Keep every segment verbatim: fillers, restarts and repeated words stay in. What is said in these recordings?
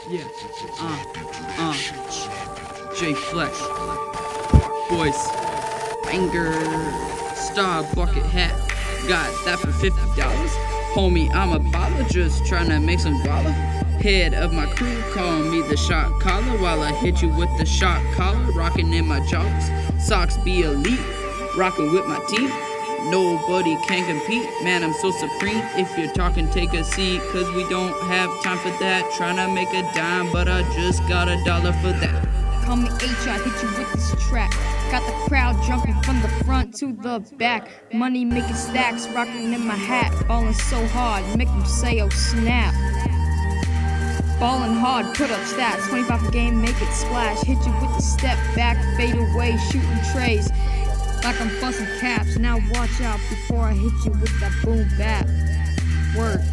Yeah. Uh. Uh. J Flex. Boys. Banger. Star bucket hat. Got that for fifty dollars. Homie, I'm a baller, just tryna make some dollar. Head of my crew, call me the shot caller while I hit you with the shot collar. Rocking in my joggers, socks be elite. Rocking with my team, nobody can compete. Man, I'm so supreme. If you're talking, take a seat, cause we don't have time for that. Tryna make a dime, but I just got a dollar for that. Call me H, I hit you with this track. Got the crowd jumping from the front to the back. Money making stacks, rocking in my hat. Ballin' so hard, make them say, oh snap. Ballin' hard, put up stats. twenty-five a game, make it splash. Hit you with the step back, fade away, shooting trays. Like I'm busting caps. Now watch out before I hit you with that boom bap. Word.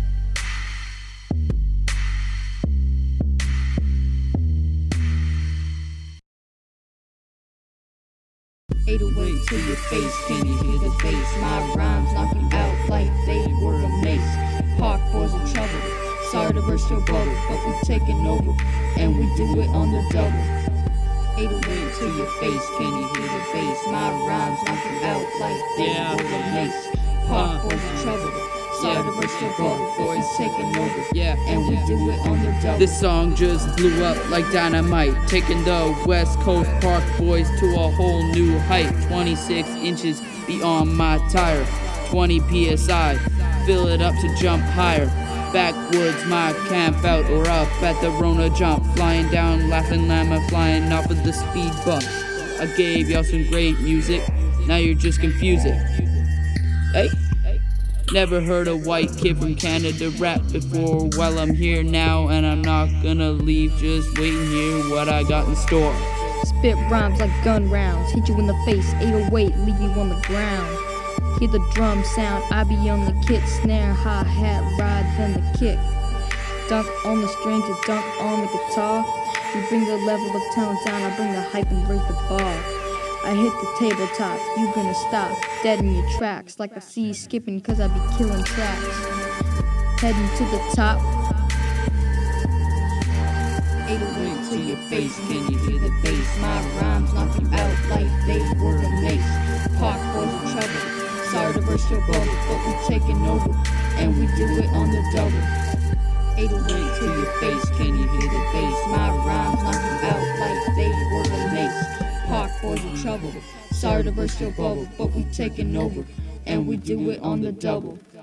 eight oh eight to your face, can you hear the bass? My rhymes knock you out like they were a mace. Park boys in trouble, sorry to burst your bubble, but we taking over, and we do it on the double. eight oh eight to your face, can you hear the bass? My rhymes knock you out like they Yeah. were a mace. Park boys in trouble, sorry Yeah. to burst your bubble, but we taking over, Yeah. and we do it on the double. This song just blew up like dynamite, taking the West Coast Park Boys to a whole new height. twenty-six inches beyond my tire, twenty P S I, fill it up to jump higher. Backwoods, my camp out, or up at the Rona jump. Flying down, laughing llama, flying off of the speed bump. I gave y'all some great music, now you're just confusing. Hey? Never heard a white kid from Canada rap before. Well, I'm here now, and I'm not gonna leave. Just wait and hear what I got in store. Spit rhymes like gun rounds, hit you in the face, eight oh eight, leave you on the ground. Hear the drum sound, I be on the kit, snare, hi-hat, ride, then the kick. Dunk on the strings, you dunk on the guitar. You bring the level of talent down, I bring the hype and raise the bar. I hit the tabletop, you gonna stop, dead in your tracks, like I see you skipping cause I be killing tracks. Heading to the top. eight oh eight to your face, can you hear the bass? My rhymes knock you out like they were a mace. Park boys in trouble, sorry to burst your bubble, but we taking over, and we do it on the double. eight oh eight to your face, can you hear the bass? My rhymes knock you out like they were a mace. Park boys in trouble, sorry to burst your bubble, but we taking over, and we do it on the double.